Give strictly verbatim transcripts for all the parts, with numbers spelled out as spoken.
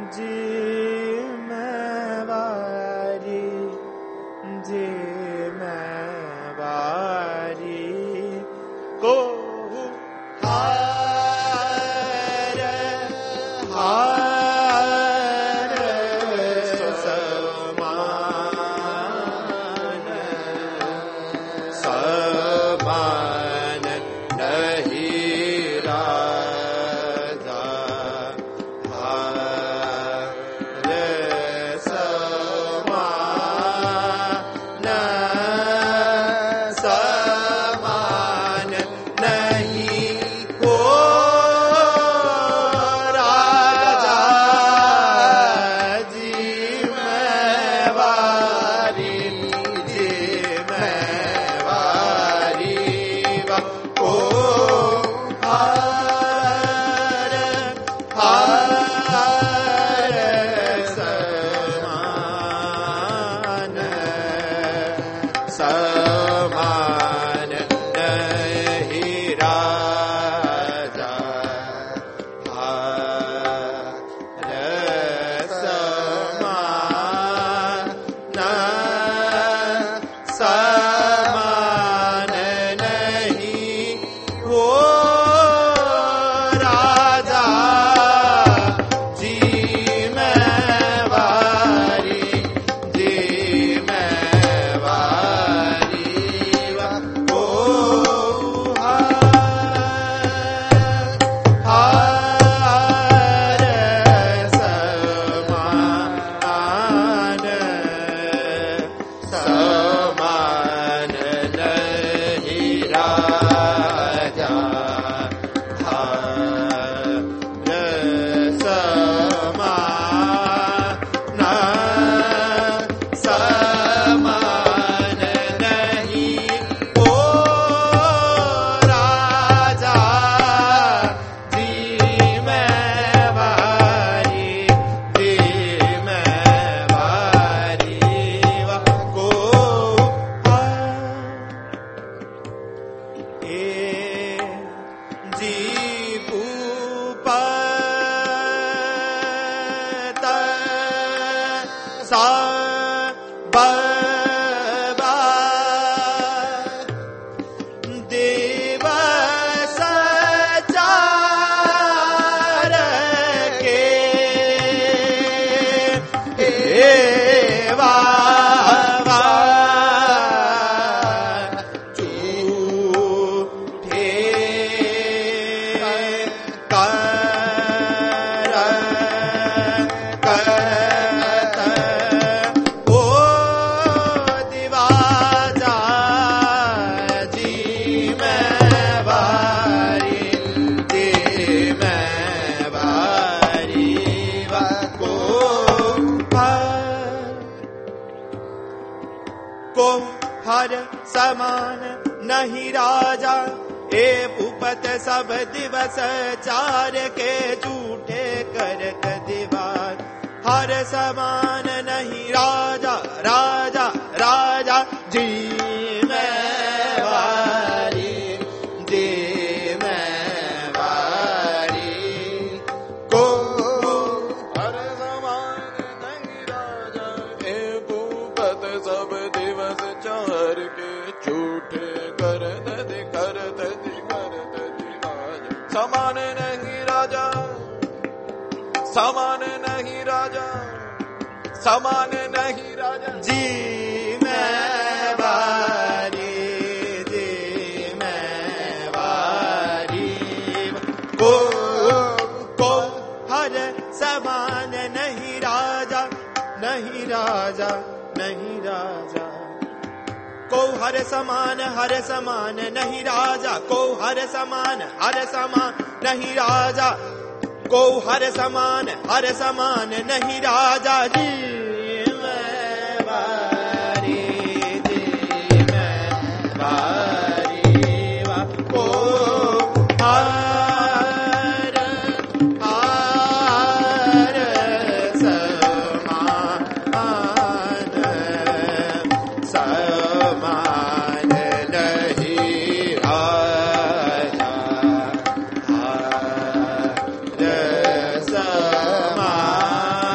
समान नहीं राजा, ए भूपत सब दिवस चार के झूठे करत दीवार। हर समान नहीं राजा, राजा राजा जी मैं वारी, जी मैं वारी। को हर समान नहीं राजा, ए भूपत सब दिवस चार के झूठे करत दि करत दि करत दीवार। समान नहीं राजा, समान नहीं राजा, समान नहीं राजा जी मैं वारी, जी मैं वारी। को को हर समान नहीं राजा, नहीं राजा नहीं राजा। को हर समान हर समान नहीं राजा, को हर समान हर समान नहीं राजा। को हर समान हर समान नहीं राजा जी मैं वारी, जी मैं वारी। को हर हर समान समान नहीं राजा, समान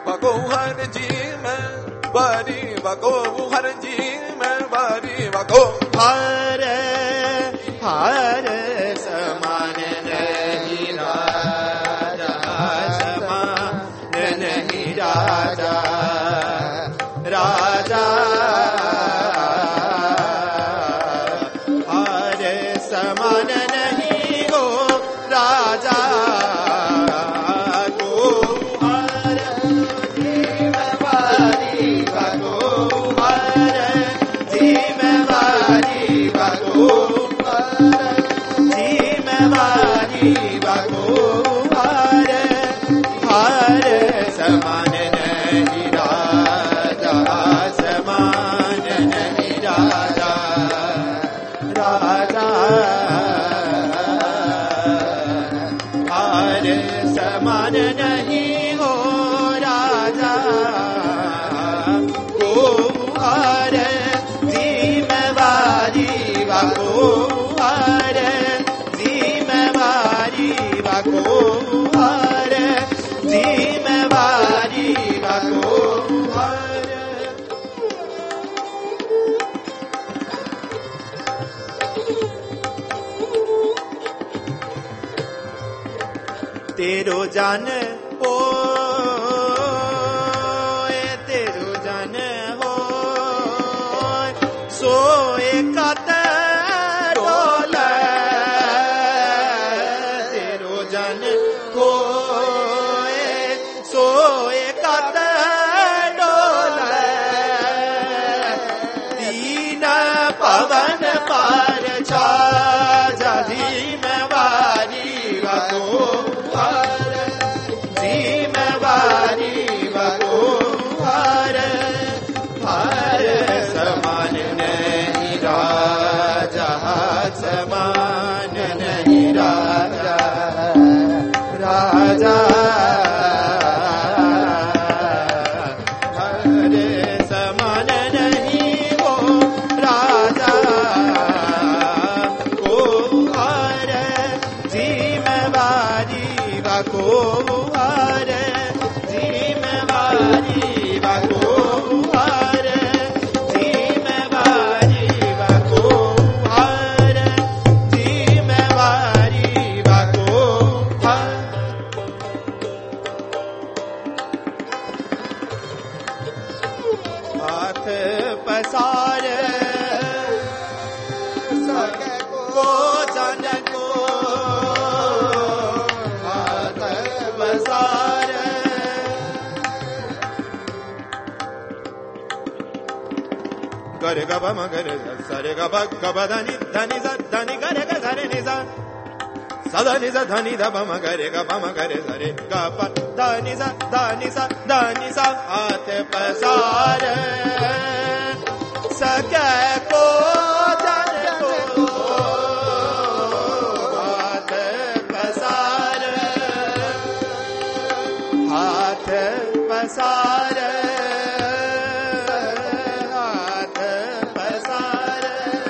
वगो हर जी में बारी वगो हर जी में बारी वगो हर हर समान नहीं राजा समान नहीं राजा राजा हर समान नहीं हो राजा समान नहीं राजा समान नहीं राजा राजा हर समान नहीं हो राजा को हर जिम्मेवारी वाको हर जिम्मेवारी वाको हर जिम्मेवारी वाको हर तेरो जान हो तेरो जान हो सोए कत डोल तेरो जान हो सोए कत डोल तीन पवन पार छा जिम्मेवारी वाको हर जिम्मेवारी वाको हर हर समान नहीं राजा समान नहीं राजा राजा हर समान नहीं हो राजा को हर जिम्मेवारी वाको हर जिम्मेवारी वाको हर जिम्मेवारी वाको हर जिम्मेवारी वाको हर हाथ पसार सके को जान को हाथ पसार गरे ग म गरे सरे ग ब ग ब धनि धनि स धनि गरे ग सरे नि स सधनि स धनि ध ब म गरे ग ब म गरे सरे ग प धनि स धनि स धनि स हाथ पसार सके को जान को हाथ पसार हाथ पसार हाथ पसार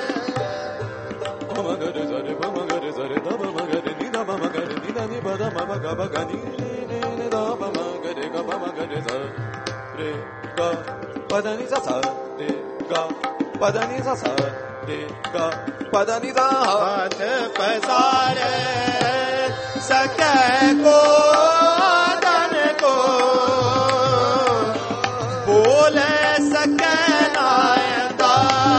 मगरे सरे ब मगरे सरे द ब मगरे नि द ब मगरे नि द नि ब द म ब ग ब ग नि नि नि द ब मगरे ग ब मगरे स रे ग प द नि स स रे ग प द नि स स रे ग प द नि स हाथ पसार सके को धन को बोले सके नायदा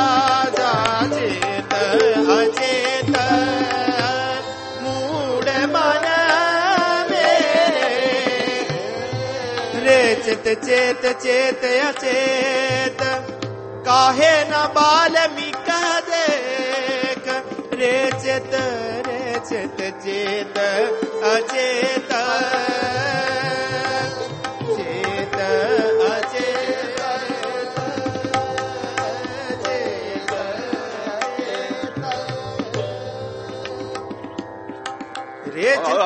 चेत अचेत मूड मन मेरे रे चित चेत चेत अचेत काहे न बाल्मीक देख रे चित रे चित चेत अचेत चेत अचेत चेत रे चित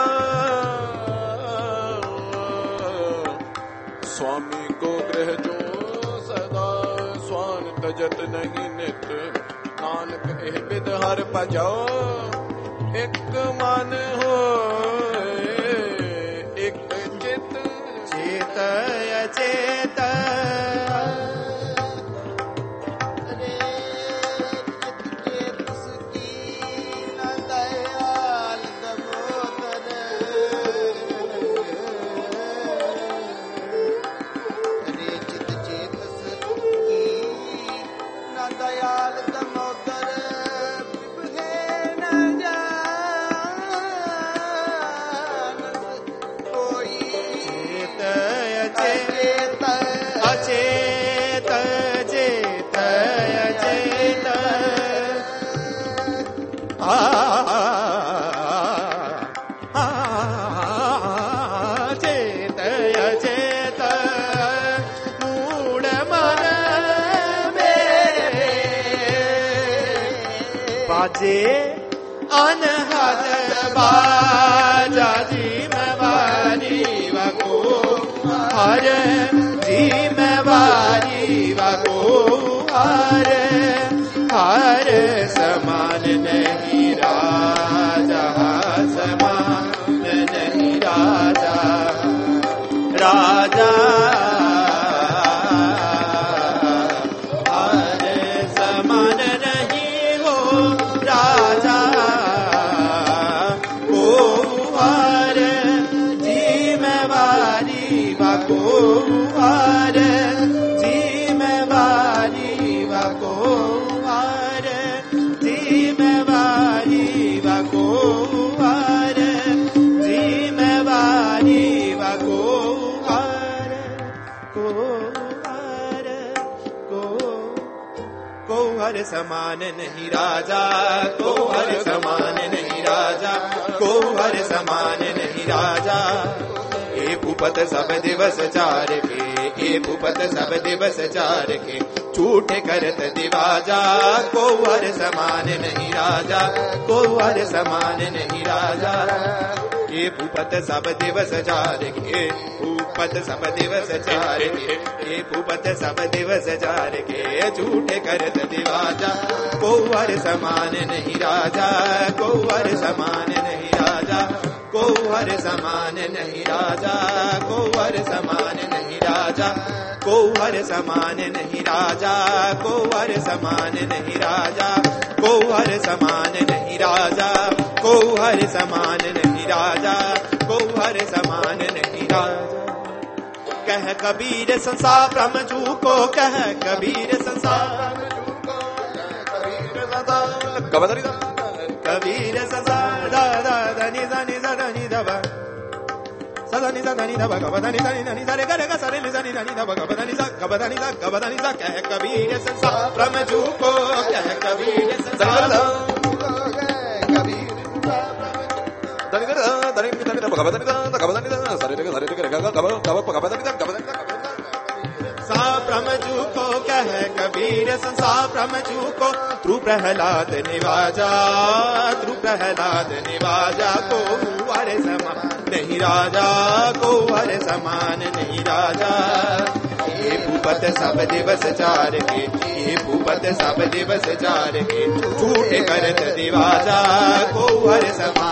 स्वामी को ग्रह जो सदा स्वान तजत नहीं नित नानक एह विद हर पजाओ एक मन हो एक चित चेत अचेत बाजे अनहद बाजा जिम्मेवारी वको हर जिम्मेवारी वको हर हर समान नहीं राजा समान नहीं राजा राजा समान नहीं राजा को हर समान नहीं राजा को हर समान नहीं राजा ए भूपत सब दिवस चार के ए भूपत सब दिवस चार के झूठे करत दिवाजा को हर समान नहीं राजा को हर समान नहीं राजा ये भूपत सब दिवस चार के भूपत सब दिवस चार के ये भूपत सब दिवस चार के झूठे करत दिवाजा को हर समान नहीं राजा को हर समान नहीं राजा को हर समान नहीं राजा को हर समान नहीं राजा को हर समान नहीं राजा को हर समान नहीं राजा को हर समान नहीं राजा को हर समान नहीं राजा को हर समान नहीं राजा कह कबीर संसार ब्रह्म जू को कह कबीर संसार कबीर संसार दादा धनी धनी धनी दबा सदनी सदनी दबा गबदनी धनी धनी धरे गरे ग सरे नि धनी धनी दबा गबदनी सा गबदनी सा गबदनी सा कह कबीर संसार ब्रह्म जू को कह कबीर संसार सा ब्रह्मजू को कह कबीर संसार ब्रह्मजू को त्रु प्रहलाद निवाजा त्रु प्रहलाद निवाजा को हर समान नहीं राजा को हर समान नहीं राजा ये भूपत सब दिवस चार के ये भूपत सब दिवस चार के झूठे करत दिवाजा को हर समान